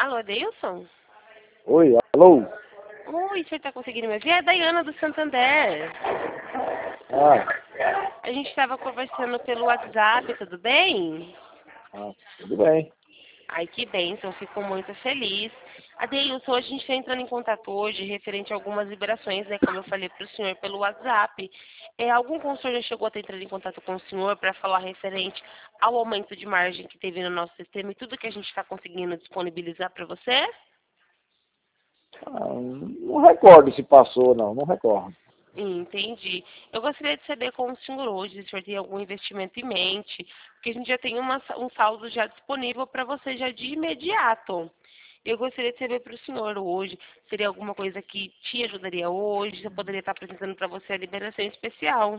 Alô, Deilson? Oi, alô? Oi, o senhor tá conseguindo me ouvir? É a Dayana do Santander. Ah, A gente estava conversando pelo WhatsApp, tudo bem? tudo bem. Ai, que bênção, fico muito feliz. Adeilson, hoje a gente está entrando em contato hoje referente a algumas liberações, né, como eu falei para o senhor pelo WhatsApp. Algum consultor já chegou a ter entrado em contato com o senhor para falar referente ao aumento de margem que teve no nosso sistema e tudo que a gente está conseguindo disponibilizar para você? Não recordo se passou, não recordo. Entendi. Eu gostaria de saber com o senhor hoje, se o senhor tem algum investimento em mente, porque a gente já tem um saldo já disponível para você já de imediato. Eu gostaria de saber para o senhor hoje, seria alguma coisa que te ajudaria hoje, se eu poderia estar apresentando para você a liberação especial.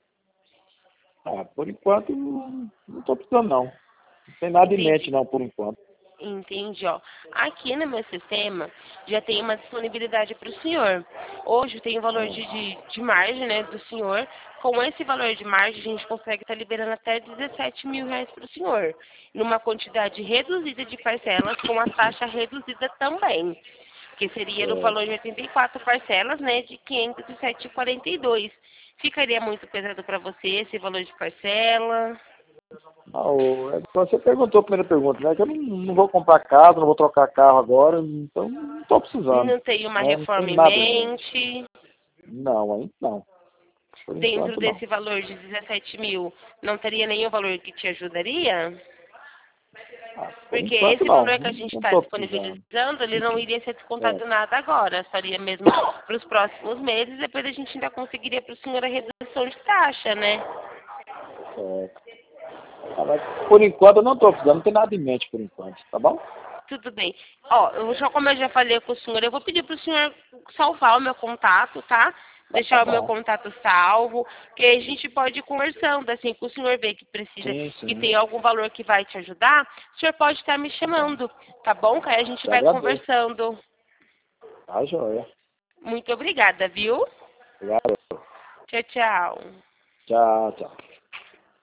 Por enquanto não estou precisando, não. Não tem nada em mente, Entendi. não, por enquanto. Entendi, ó. Aqui no meu sistema já tem uma disponibilidade para o senhor. Hoje tem o valor de margem, né, do senhor. Com esse valor de margem, a gente consegue estar liberando até 17 mil reais para o senhor. Numa quantidade reduzida de parcelas, com a taxa reduzida também. Que seria no É, valor de 84 parcelas, né, de 507,42. Ficaria muito pesado para você esse valor de parcela? você perguntou a primeira pergunta, né? Que eu não vou comprar casa, não vou trocar carro agora, então não estou precisando. Não tem uma Né? Não reforma tem em nada em mente. mente? Não, ainda não. Por Dentro enquanto, não. desse valor de 17 mil, não teria nenhum valor que te ajudaria? Por Porque enquanto, esse não. valor que a gente Não está estou precisando. disponibilizando, ele não iria ser É, descontado nada agora, estaria mesmo para os próximos meses, depois a gente ainda conseguiria para o senhor a redução de taxa, né? é. Mas por enquanto eu não estou precisando, não tem nada em mente por enquanto, tá bom? Tudo bem. Ó, como eu já falei com o senhor, eu vou pedir para o senhor salvar o meu contato, tá? Tá Deixar o meu bom. contato salvo, que aí a gente pode ir conversando, assim, que o senhor vê que precisa, Sim, que sim. tem algum valor que vai te ajudar, o senhor pode estar me Tá bom. chamando, tá bom? Que aí a gente Te vai agradeço. conversando. Tá, joia. Muito obrigada, viu? Obrigado. Tchau, tchau. Tchau, tchau.